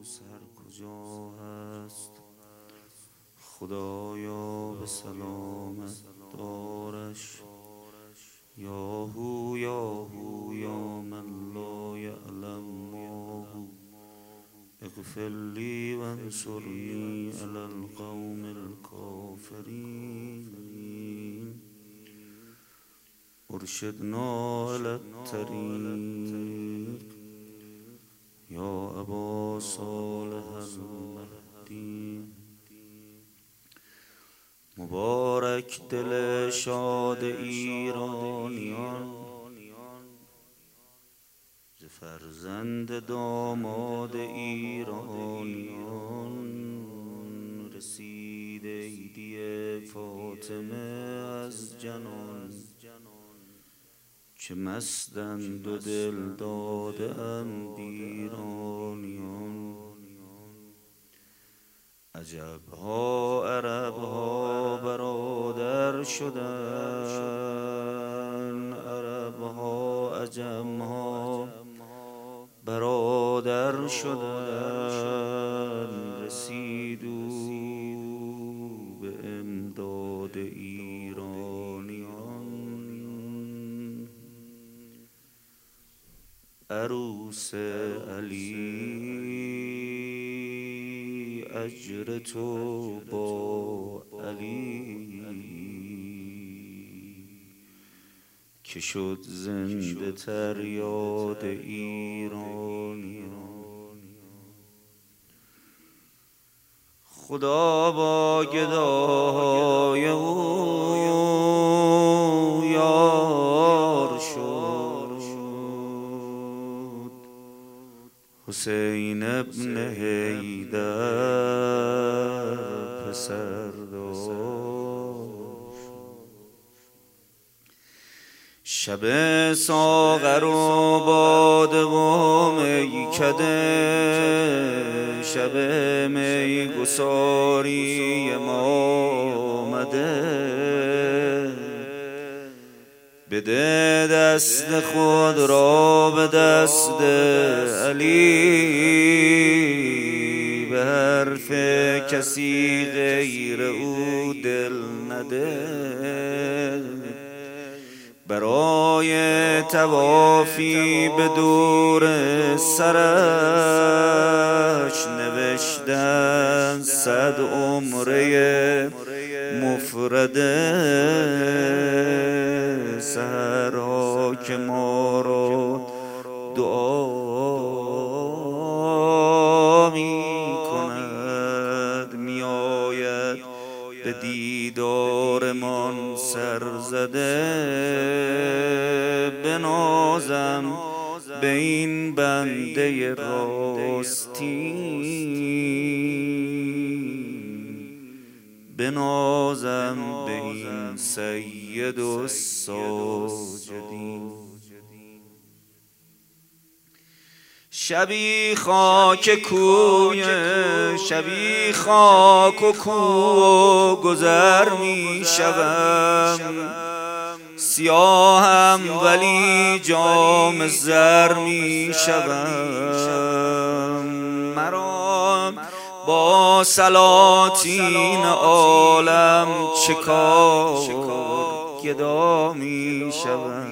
عروس هر کجا هست، خدایا به سلامت دارش. یا هو یا هو یا من لا یعلم ما هو، اغفر لی وانصرنی علی القوم الکافرین. ارشدنا الی الطریق یا ابا صالح المهدی. مبارک دل شاد ایرانیان، ز فرزند داماد ایرانیان. رسید عیدی فاطمه از جنان، که مستند و دل داده اند ایرانیان. عجبها عربها برادر شدن، عربها عجمها برادر شدن. رسید او به امداد ایرانیان. عروس علی اجر تو با علی، که شد زنده تر یاد ایرانیان. خدا با گداهای او یار شد، حسین ابن حیدر پسر داشت. شب ساغر و باده و میکده، شب می گساری ما آمده. بده دست خود را به دست علی، به حرف کسی غیر او دل نده. برای طوافی به دور سرش، نوشتن 100 عمره مفرده. سحرها که ما را دعا می کند، می آید به دیدارمان سرزده. بنازم به این بنده راستین، بنازم به این سید الساجدین. شبی خاک کوی، شبی خاک و کو گذر می شوم. سیاهم ولی جام زر می شوم. مرا با سلاطین عالم چه کار، گدا می شوم،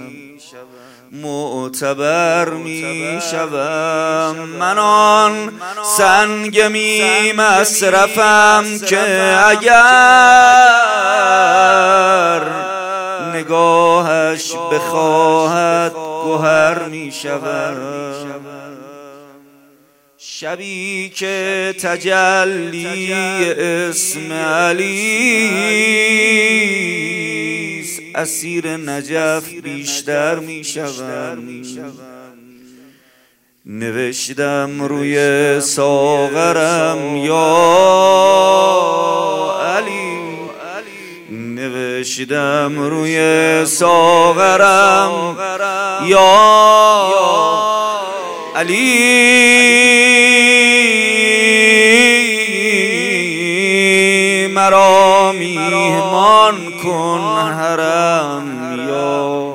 معتبر می شوم. من آن سنگ می مصرفم که اگر نگاهش بخواهد گوهر می شوم. شبی که تجلی اسم علی، اسیر نجف بیشتر می شوم. نوشتم روی ساغرم یا علی، نوشتم روی ساغرم یا علی. مرا میهمان کن حرم یا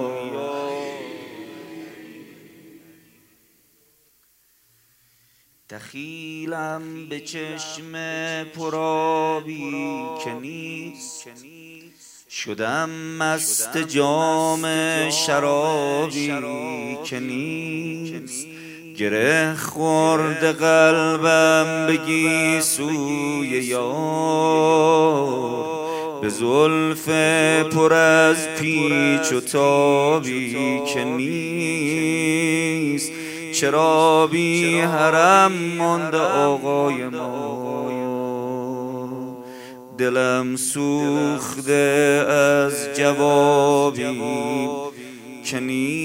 دخیلم به چشم پرآبی که نیست، شدم مست جام شرابی که نیست. گره خورده قلبم به گیسوی یار، به زلف پر از پیچ و تابی که نیست. چرا بی حرم مانده آقای ما، دلم سوخته از جوابی که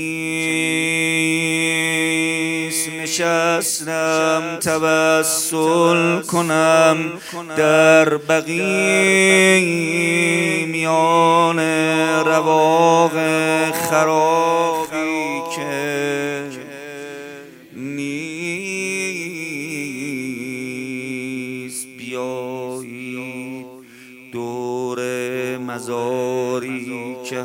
نیست. نشستم توسل کنم در بقیع، میان رواق خرابی که نیست. بیایید دور مزاری که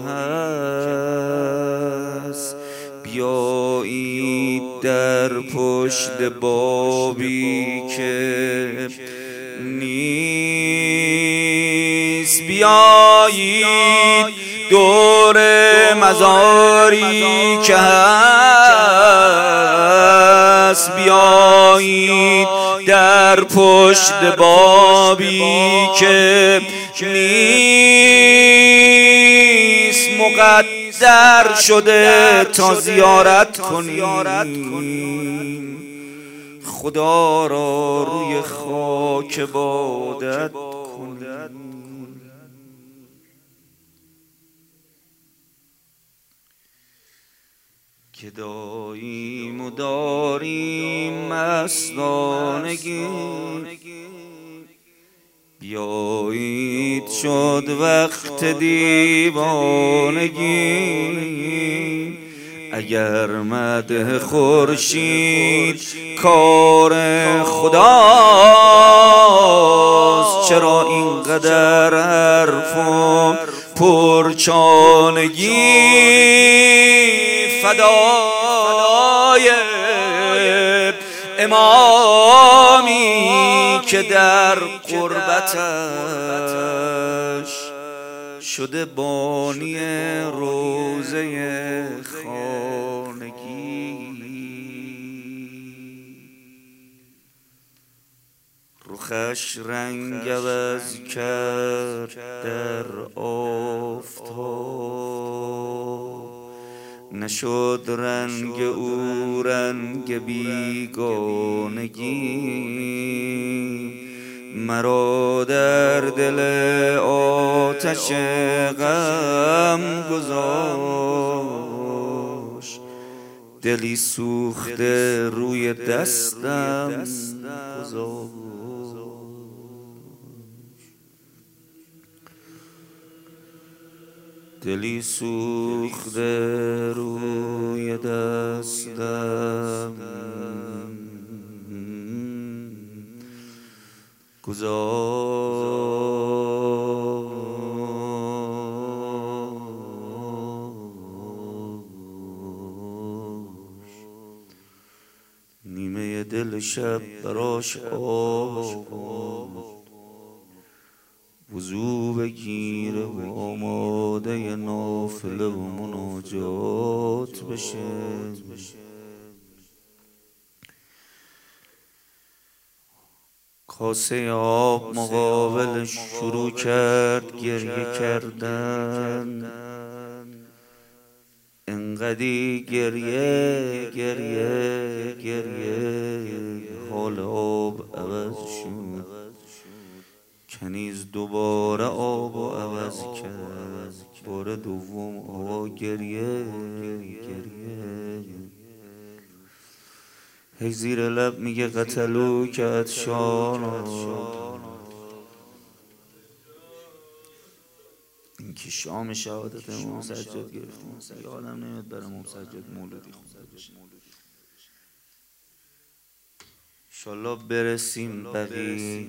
هست، بیایید در پشت بابی که نیست. بیایید دور مزاری که هست، بیایید در پشت بابی که نیست. مقدر شده تا زیارت کنیم، خدا را روی خاک عبادت کنیم. که داییم و داریم مستانگی، بیایید شد وقت دیوانگی. اگر مدح خورشید کار خداست، چرا اینقدر حرف و پرچانگی؟ فدای امامی که در قربتش شده بانی روضه خانگی. رخش رنگ عوض کرد در آفتاب، نشد رنگ او رنگ بیگانگی. مرا در دل آتش غم گذاشت، دلی سوخته روی دستم گذاشت. دلی سوخته روی دستم گذاشت. نیمه دل شب براش آب وضو بگیره و آماده نافله و مناجات بشه. کاسه آب مقابلش شروع کرد گریه کردن. انقدی گریه گریه گریه حال آب عوض شد. کنیز دوباره آب عوض کرد. بار دوم آقا گریه گریه. هی زیر لب میگه قتلو که عطشان. این که شام شهادت امام سجاد گرفتیم، یادم نمیاد برای امام سجاد مولودی خونده بشه. انشالله برسیم بقیه،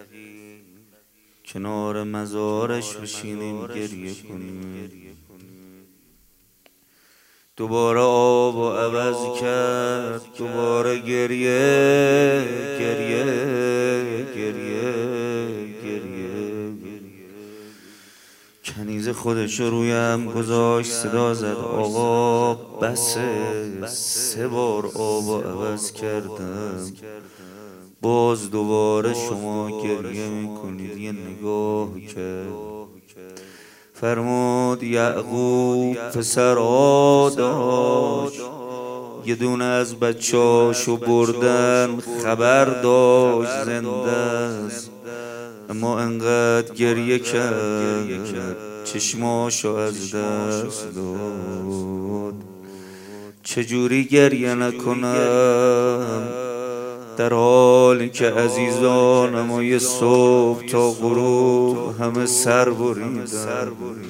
کنار مزارش بشینیم گریه کنیم. دوباره آب و عوض کرد، دوباره گریه گریه گریه گریه. کنیز خودش رو رویم گذاشت، صدا زد آقا بسه، 3 بار آب و عوض کردم، باز دوباره شما گریه میکنید. یه نگاه کرد، فرمود یعقوب پسرا داشت، یه دونه از بچه‌اشو بردن، خبر داشت زنده است، اما انقدر گریه کرد چشماشو از دست داد. چجوری گریه نکنم در حالی که عزیزانم و یه صبح تا غروب همه سر بریدن.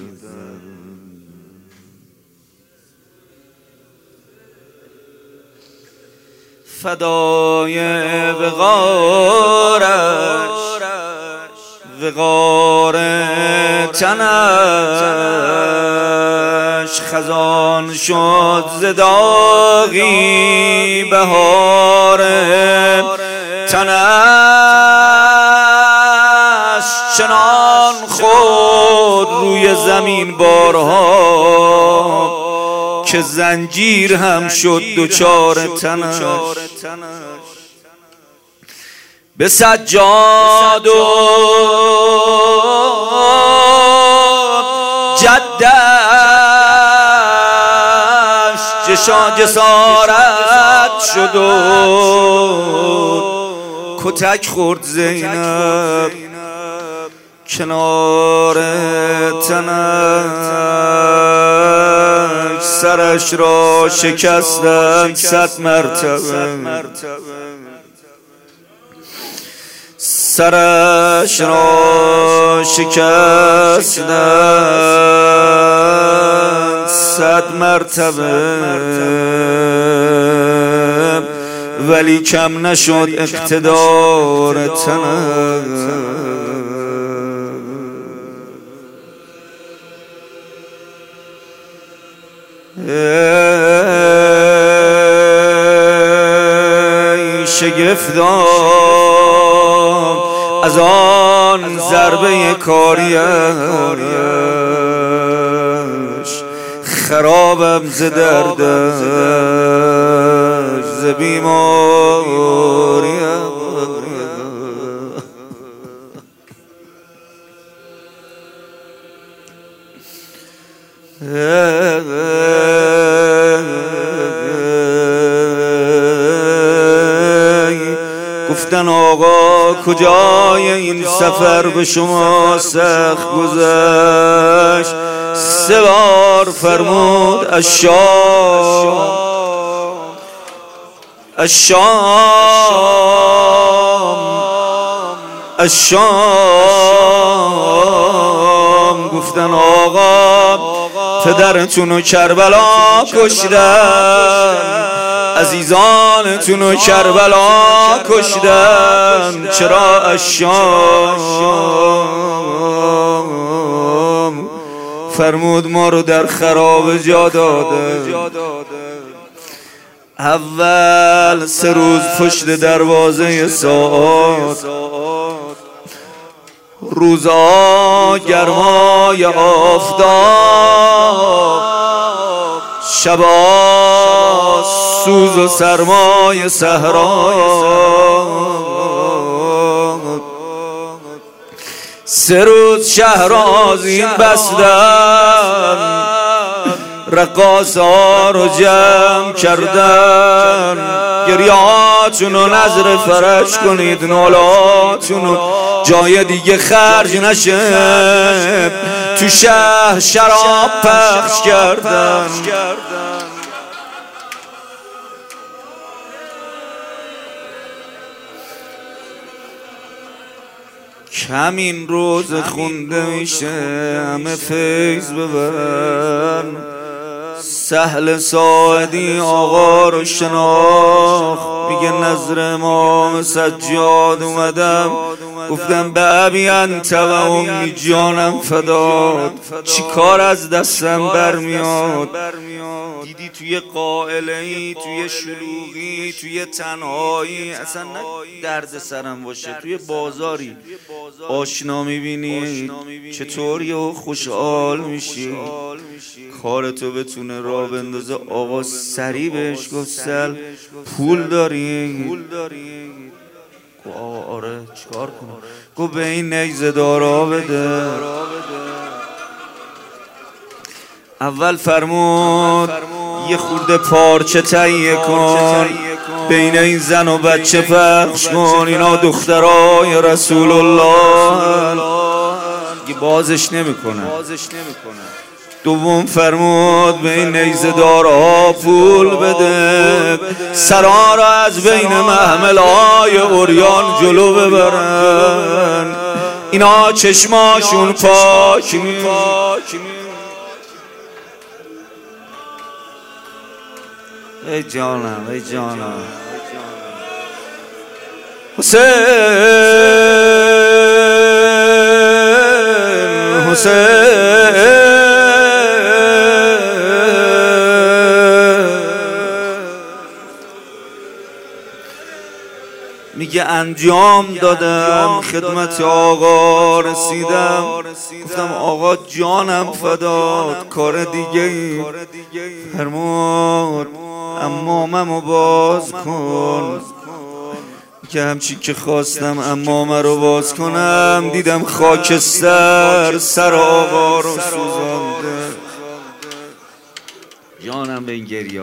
فدای وقار تنش، خزان شد ز داغی بهار تنش، چنان خود روی زمین بارها که زنجیر هم شد دچار تنش. به سجاد و جدش جسارت شد و کتک خورد زینب کنار تنش، سرش را شکستن 100 مرتبه، سرش را شکستن 100 مرتبه، ولی کم نشد اقتدار تنش. شگفتم از آن ضربه کاریش، خرابم ز دردش ز بیماریم. گفتن آقا کجای این سفر به شما سخت گذشت؟ 3 بار فرمود الشام الشام الشام. گفتن آقا پدرتونو کربلا کشتن، عزیزانتونو کربلا کشتن، چرا الشام؟ فرمود ما رو در خراب جا داده. اول 3 روز پشت دروازه ساعات، روزا گرمای آفتاب، شبا سوز و سرمای صحرا. 3 روز شهر آذین بستن، رقاصا رو جمع کردن، گریاتونو نظر فرج کنید، نالاتونو جای دیگه خرج نشه، تو شهر شراب پخش کردن. کمین روز خونده میشه همه فیض ببرن، سهل ساعدی آقا رو شناخت، میگه نظر امام سجاد اومدم گفتم به ابی انت و امی جانم فداد. چی کار از دستم برمیاد؟ دیدی توی قائله‌ای، توی شلوغی، توی تنهایی، اصلا نه درد سرم باشه، توی بازاری آشنا میبینی چطور یهو خوشحال میشی، کارتو بتونه راه بندازه. آقا سریع بهش گفت سل پول داری؟ گفت آقا آره چیکار کنم؟ گفت به این نیزه دارا بده. اول فرمود یه خورده پارچه تهیه کن، بین این زن و بچه پخش کن، اینا دخترای رسول الله، دیگه بازش نمیکنه. دوم فرمود به این نیزه دارها پول بده، سرا را از بین محملای عریان جلو ببرن، اینا چشماشون پاک نیست. ای جانم ای جانم حسین حسین میگه انجام دادم، خدمت آقا رسیدم، گفتم آقا جانم فداد. کار دیگه ای فرمود اماممو باز کن، که همچین که خواستم امامه رو باز کنم دیدم خاکستر سر آقا رو سوزانده. جانم به این گریه.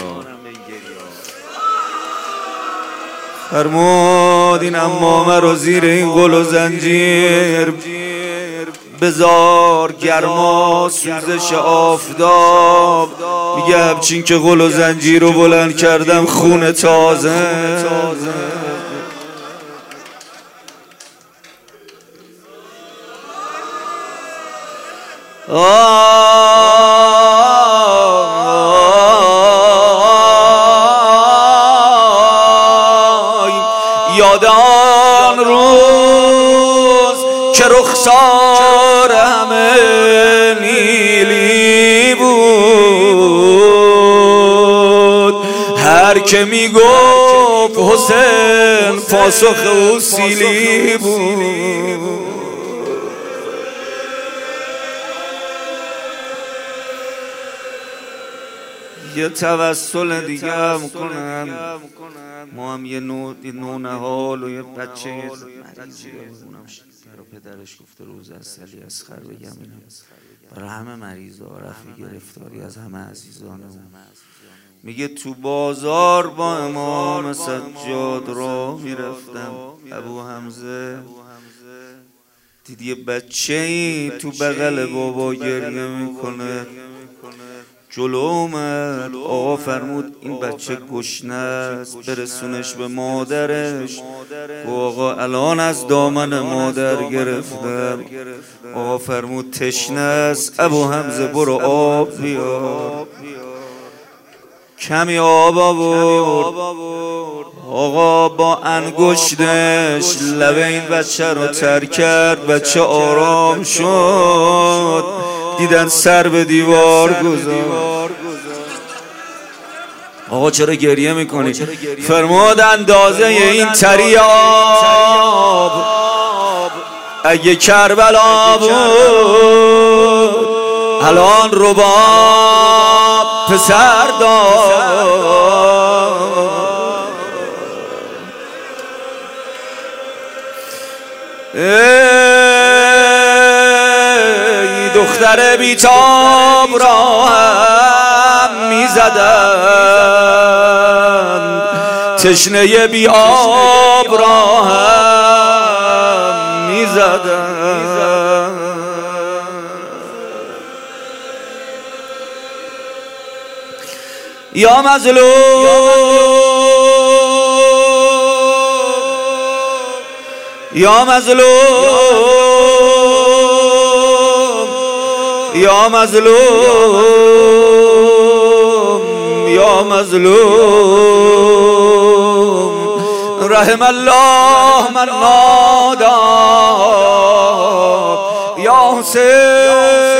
فرمود این امامه رو زیر این قل و زنجیر بذار، گرما سوزش آفتاب. میگه همچین که قل و زنجیر رو بلند کردم خون تازه. یاد آن روز که رخسار همه نیلی بود، هر که میگفت حسین پاسخ او سیلی بود. یه توسل دیگه هم کنم، ما هم یه نونهال و یه بچه مریضی بمونم. برای پدرش گفته روز اصلی اسخر بگم اینم برای همه مریضا رفی گرفتاری از همه عزیزانمون. میگه تو بازار با امام سجاد را میرفتم، ابو حمزه دید یه بچه‌ای تو بغل بابا گریه میکنه، جلو اومد. آقا فرمود این بچه گشنه است، برسونش به مادرش. آقا الان از دامن مادر گرفتم. آقا فرمود تشنه است، ابو حمزه برو آب بیار. کمی آب آورد. آقا با انگشتش لبه این بچه رو تر کرد، بچه آرام شد. دیدن سر به دیوار گذاشت. آقا چرا گریه میکنی؟ فرمود اندازه این تری آب اگه کربلا بود الان رباب پسر داد. دختر بیتاب را هم میزدند، تشنه بی آب را هم میزدند. یا مظلوم یا مظلوم یا مظلوم یا مظلوم. رحم الله من نادى یا حسین